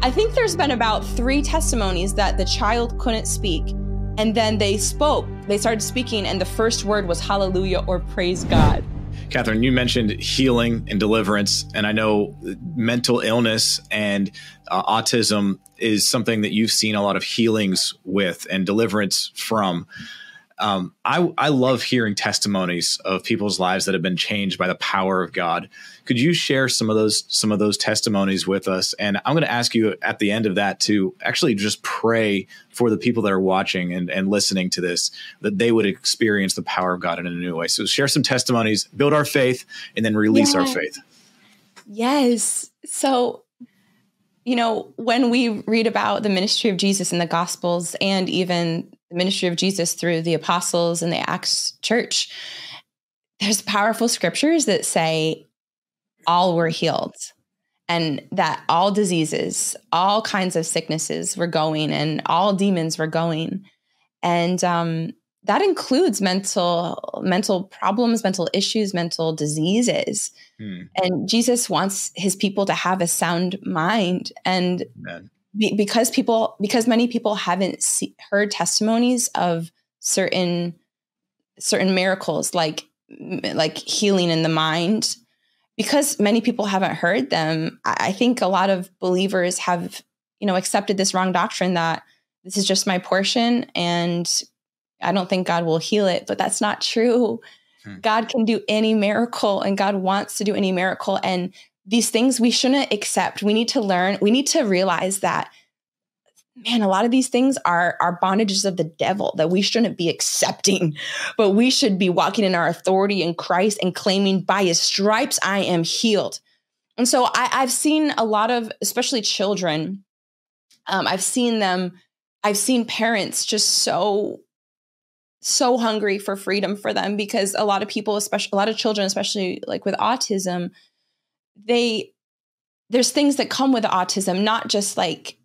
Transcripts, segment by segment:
I think there's been about 3 testimonies that the child couldn't speak. And then they spoke. They started speaking, and the first word was hallelujah or praise God. Catherine, you mentioned healing and deliverance, and I know mental illness and autism is something that you've seen a lot of healings with and deliverance from. I love hearing testimonies of people's lives that have been changed by the power of God. Could you share some of those testimonies with us? And I'm going to ask you at the end of that to actually just pray for the people that are watching and listening to this, that they would experience the power of God in a new way. So share some testimonies, build our faith, and then release our faith. Yes. So, when we read about the ministry of Jesus in the Gospels and even the ministry of Jesus through the apostles and the Acts church, there's powerful scriptures that say all were healed and that all diseases, all kinds of sicknesses were going and all demons were going. And that includes mental problems, mental issues, mental diseases. And Jesus wants his people to have a sound mind. And because many people haven't heard testimonies of certain miracles, like healing in the mind, because many people haven't heard them, I think a lot of believers have, accepted this wrong doctrine that this is just my portion and I don't think God will heal it, but that's not true. God can do any miracle and God wants to do any miracle. And these things we shouldn't accept. We need to learn. We need to realize that, man, a lot of these things are bondages of the devil that we shouldn't be accepting, but we should be walking in our authority in Christ and claiming by his stripes, I am healed. And so I've seen a lot of, especially children, I've seen parents just so hungry for freedom for them, because a lot of people, especially a lot of children, especially like with autism, there's things that come with autism, not just like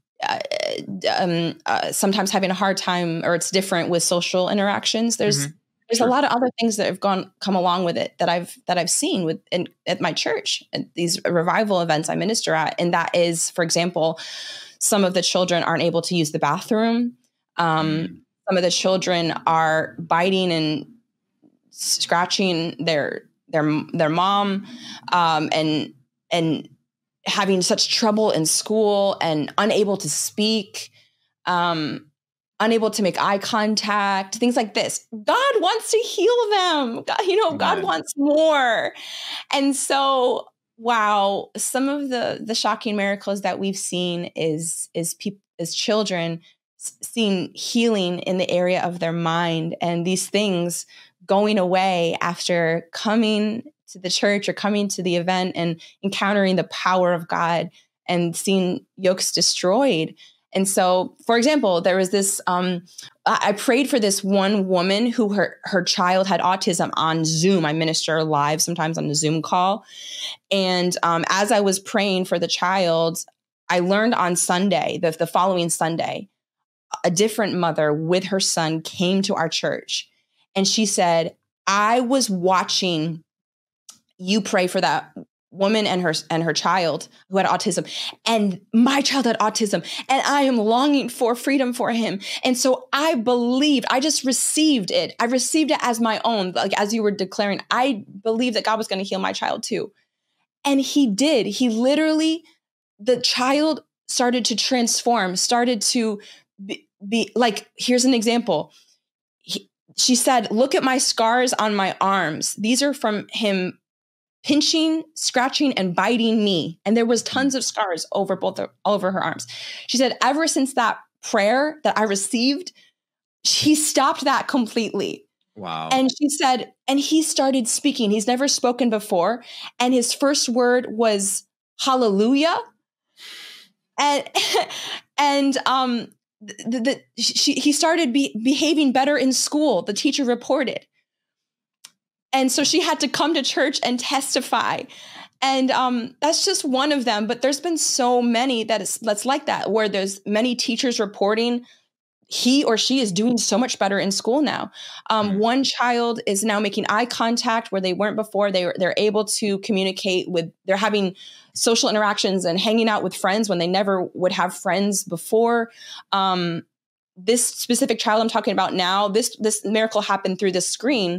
sometimes having a hard time, or it's different with social interactions. There's a lot of other things that have come along with it that I've seen at my church, at these revival events I minister at. And that is, for example, some of the children aren't able to use the bathroom. Some of the children are biting and scratching their mom, and having such trouble in school and unable to speak, unable to make eye contact, things like this. God wants to heal them. God wants more. And so, wow, some of the shocking miracles that we've seen is children seeing healing in the area of their mind, and these things going away after coming to the church or coming to the event and encountering the power of God and seeing yokes destroyed. And so, for example, there was this, I prayed for this one woman who her child had autism on Zoom. I minister live sometimes on a Zoom call. And as I was praying for the child, I learned on Sunday, the following Sunday, a different mother with her son came to our church, and she said, I was watching you pray for that woman and her child who had autism, and my child had autism, and I am longing for freedom for him. And so I believed, I just received it. I received it as my own. Like, as you were declaring, I believed that God was going to heal my child too. And he did. He literally, the child started to transform, started to be like, here's an example. She said, look at my scars on my arms. These are from him pinching, scratching, and biting me. And there was tons of scars over all over her arms. She said, ever since that prayer that I received, he stopped that completely. Wow. And she said, and he started speaking. He's never spoken before. And his first word was hallelujah. And he started behaving better in school, the teacher reported. And so she had to come to church and testify. And that's just one of them. But there's been so many that's like that, where there's many teachers reporting he or she is doing so much better in school now. One child is now making eye contact where they weren't before. They're able to communicate they're having social interactions and hanging out with friends when they never would have friends before. This specific child I'm talking about now, this miracle happened through the screen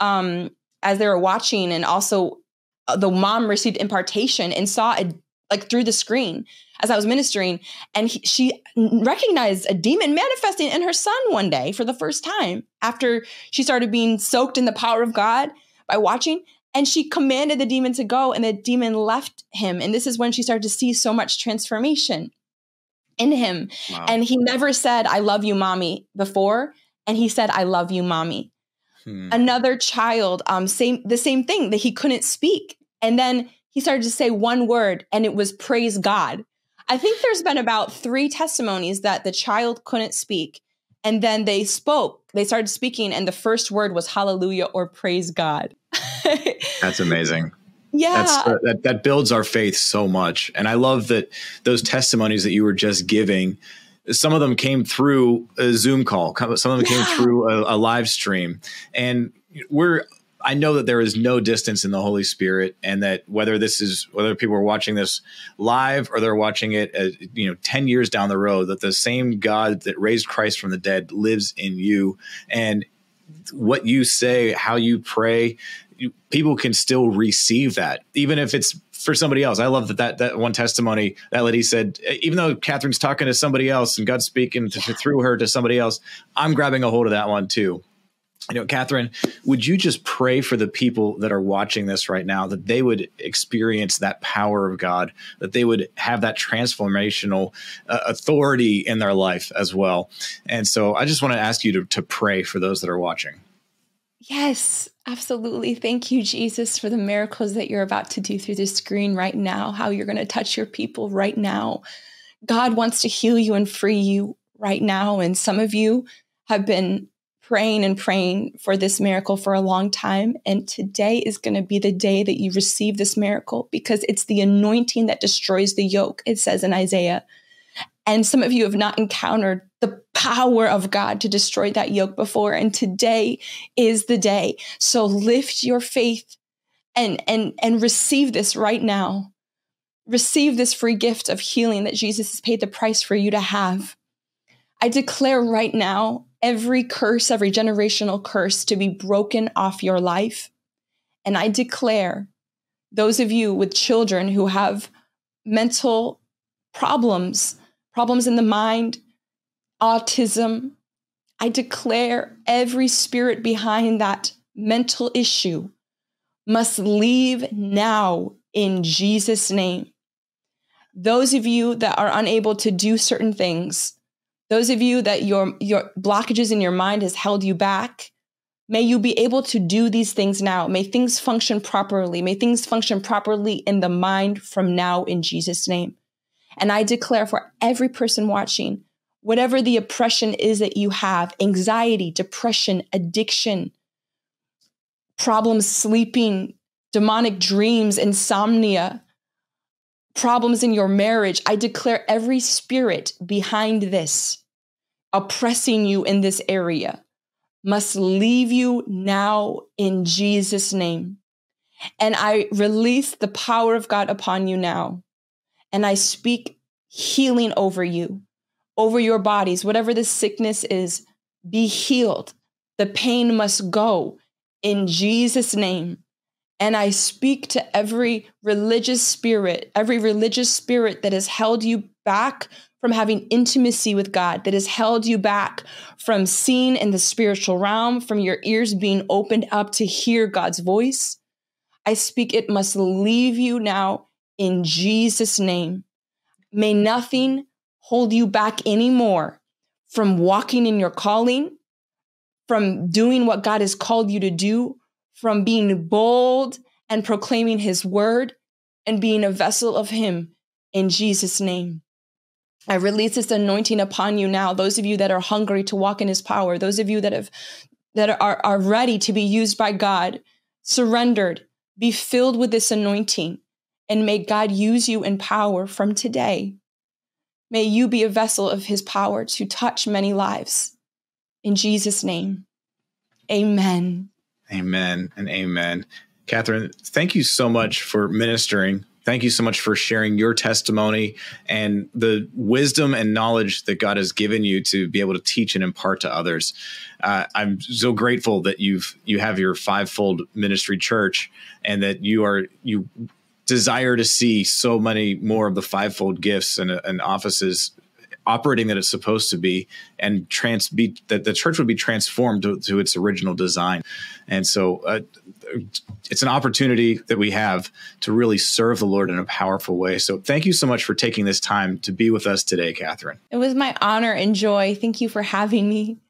as they were watching, and also the mom received impartation and saw through the screen as I was ministering, and she recognized a demon manifesting in her son one day for the first time after she started being soaked in the power of God by watching. And she commanded the demon to go, and the demon left him. And this is when she started to see so much transformation in him. Wow. And he never said, "I love you, mommy," before. And he said, "I love you, mommy." Another child, the same thing, that he couldn't speak. And then he started to say one word, and it was "praise God." I think there's been about 3 testimonies that the child couldn't speak, and then they started speaking, and the first word was hallelujah or praise God. That's amazing. Yeah. That builds our faith so much. And I love that those testimonies that you were just giving, some of them came through a Zoom call. Some of them came through a live stream. And I know that there is no distance in the Holy Spirit, and that whether people are watching this live or they're watching it, 10 years down the road, that the same God that raised Christ from the dead lives in you. And what you say, how you pray, people can still receive that, even if it's for somebody else. I love that one testimony, that lady said, even though Catherine's talking to somebody else and God's speaking through her to somebody else, I'm grabbing a hold of that one too. Catherine, would you just pray for the people that are watching this right now, that they would experience that power of God, that they would have that transformational authority in their life as well? And so I just want to ask you to pray for those that are watching. Yes, absolutely. Thank you, Jesus, for the miracles that you're about to do through the screen right now, how you're going to touch your people right now. God wants to heal you and free you right now. And some of you have been praying for this miracle for a long time. And today is going to be the day that you receive this miracle, because it's the anointing that destroys the yoke, it says in Isaiah. And some of you have not encountered the power of God to destroy that yoke before. And today is the day. So lift your faith and receive this right now. Receive this free gift of healing that Jesus has paid the price for you to have. I declare right now, every curse, every generational curse, to be broken off your life. And I declare those of you with children who have mental problems in the mind, autism, I declare every spirit behind that mental issue must leave now in Jesus' name. Those of you that are unable to do certain things, those of you that your blockages in your mind has held you back, may you be able to do these things now. May things function properly. May things function properly in the mind from now in Jesus' name. And I declare for every person watching, whatever the oppression is that you have, anxiety, depression, addiction, problems sleeping, demonic dreams, insomnia, problems in your marriage, I declare every spirit behind this, oppressing you in this area, must leave you now in Jesus' name. And I release the power of God upon you now. And I speak healing over you, over your bodies, whatever the sickness is, be healed. The pain must go in Jesus' name. And I speak to every religious spirit that has held you back from having intimacy with God, that has held you back from seeing in the spiritual realm, from your ears being opened up to hear God's voice. I speak it must leave you now in Jesus' name. May nothing hold you back anymore from walking in your calling, from doing what God has called you to do, from being bold and proclaiming his word and being a vessel of him in Jesus' name. I release this anointing upon you now. Those of you that are hungry to walk in his power, those of you that are ready to be used by God, surrendered, be filled with this anointing, and may God use you in power from today. May you be a vessel of his power to touch many lives. In Jesus' name, amen. Amen and amen. Catherine, thank you so much for ministering. Thank you so much for sharing your testimony and the wisdom and knowledge that God has given you to be able to teach and impart to others. I'm so grateful that you have your fivefold ministry church, and that you desire to see so many more of the fivefold gifts and offices operating that it's supposed to be, and that the church would be transformed to its original design. And so it's an opportunity that we have to really serve the Lord in a powerful way. So thank you so much for taking this time to be with us today, Catherine. It was my honor and joy. Thank you for having me.